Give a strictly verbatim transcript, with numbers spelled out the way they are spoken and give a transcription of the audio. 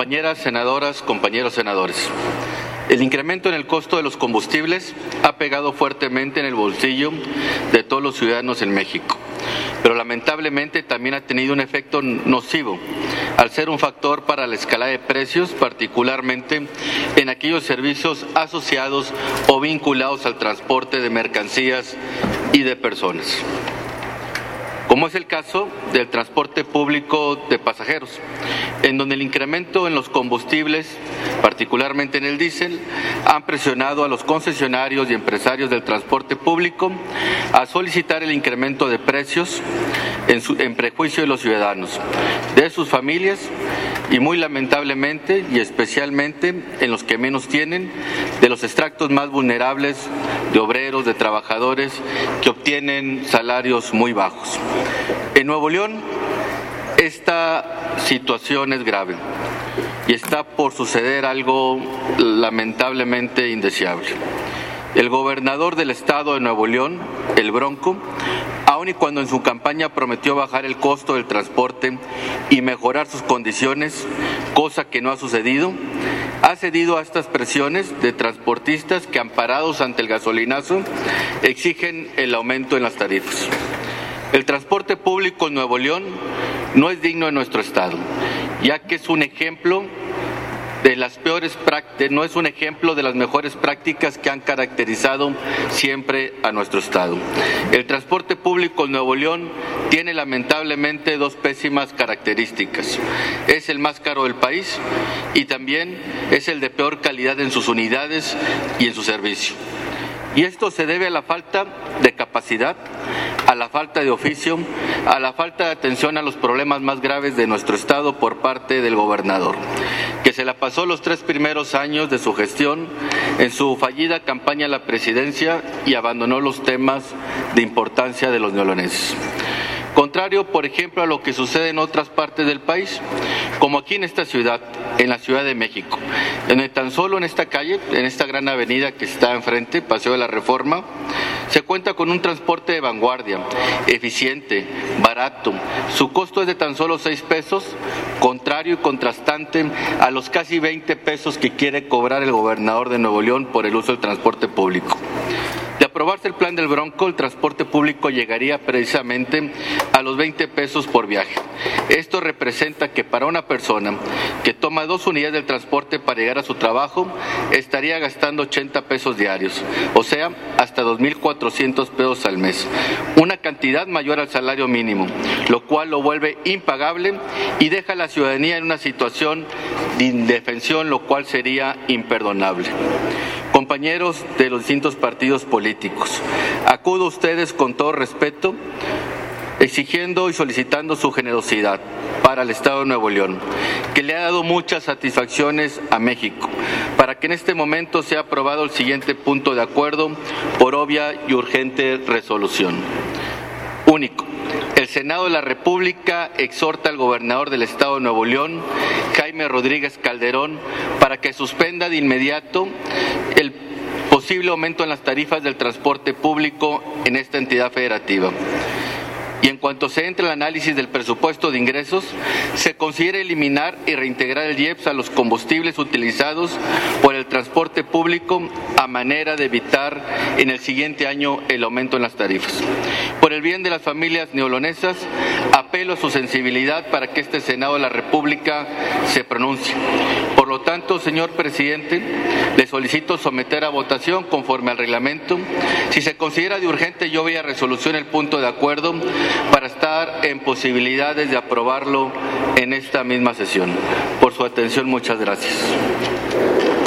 Compañeras senadoras, compañeros senadores, el incremento en el costo de los combustibles ha pegado fuertemente en el bolsillo de todos los ciudadanos en México, pero lamentablemente también ha tenido un efecto nocivo al ser un factor para la escalada de precios, particularmente en aquellos servicios asociados o vinculados al transporte de mercancías y de personas, como es el caso del transporte público de pasajeros, en donde el incremento en los combustibles, particularmente en el diésel, han presionado a los concesionarios y empresarios del transporte público a solicitar el incremento de precios en, su, en prejuicio de los ciudadanos, de sus familias y muy lamentablemente y especialmente en los que menos tienen, de los extractos más vulnerables, de obreros, de trabajadores que obtienen salarios muy bajos. En Nuevo León, esta situación es grave y está por suceder algo lamentablemente indeseable. El gobernador del estado de Nuevo León, el Bronco, aun y cuando en su campaña prometió bajar el costo del transporte y mejorar sus condiciones, cosa que no ha sucedido, ha cedido a estas presiones de transportistas que, amparados ante el gasolinazo, exigen el aumento en las tarifas. El transporte público en Nuevo León no es digno de nuestro estado, ya que es un ejemplo de las peores prácticas, no es un ejemplo de las mejores prácticas que han caracterizado siempre a nuestro estado. El transporte público en Nuevo León tiene lamentablemente dos pésimas características. Es el más caro del país y también es el de peor calidad en sus unidades y en su servicio. Y esto se debe a la falta de capacidad, a la falta de oficio, a la falta de atención a los problemas más graves de nuestro estado por parte del gobernador, que se la pasó los tres primeros años de su gestión en su fallida campaña a la presidencia y abandonó los temas de importancia de los neoloneses. Contrario, por ejemplo, a lo que sucede en otras partes del país, como aquí en esta ciudad, en la Ciudad de México, donde tan solo en esta calle, en esta gran avenida que está enfrente, Paseo de la Reforma, se cuenta con un transporte de vanguardia, eficiente, barato. Su costo es de tan solo seis pesos, contrario y contrastante a los casi veinte pesos que quiere cobrar el gobernador de Nuevo León por el uso del transporte público. De aprobarse el plan del Bronco, el transporte público llegaría precisamente a los veinte pesos por viaje. Esto representa que para una persona que toma dos unidades del transporte para llegar a su trabajo, estaría gastando ochenta pesos diarios, o sea, hasta dos mil cuatrocientos pesos al mes, una cantidad mayor al salario mínimo, lo cual lo vuelve impagable y deja a la ciudadanía en una situación de indefensión, lo cual sería imperdonable. Compañeros de los distintos partidos políticos, acudo a ustedes con todo respeto, exigiendo y solicitando su generosidad para el Estado de Nuevo León, que le ha dado muchas satisfacciones a México, para que en este momento sea aprobado el siguiente punto de acuerdo por obvia y urgente resolución. Único. El Senado de la República exhorta al gobernador del Estado de Nuevo León, Jaime Rodríguez Calderón, para que suspenda de inmediato el posible aumento en las tarifas del transporte público en esta entidad federativa. Y en cuanto se entre el análisis del presupuesto de ingresos, se considera eliminar y reintegrar el I E P S a los combustibles utilizados por el transporte público a manera de evitar en el siguiente año el aumento en las tarifas. Por el bien de las familias neolonesas, apelo a su sensibilidad para que este Senado de la República se pronuncie. Por lo tanto, señor presidente, le solicito someter a votación conforme al reglamento. Si se considera de urgente, yo voy a resolución el punto de acuerdo para estar en posibilidades de aprobarlo en esta misma sesión. Por su atención, muchas gracias.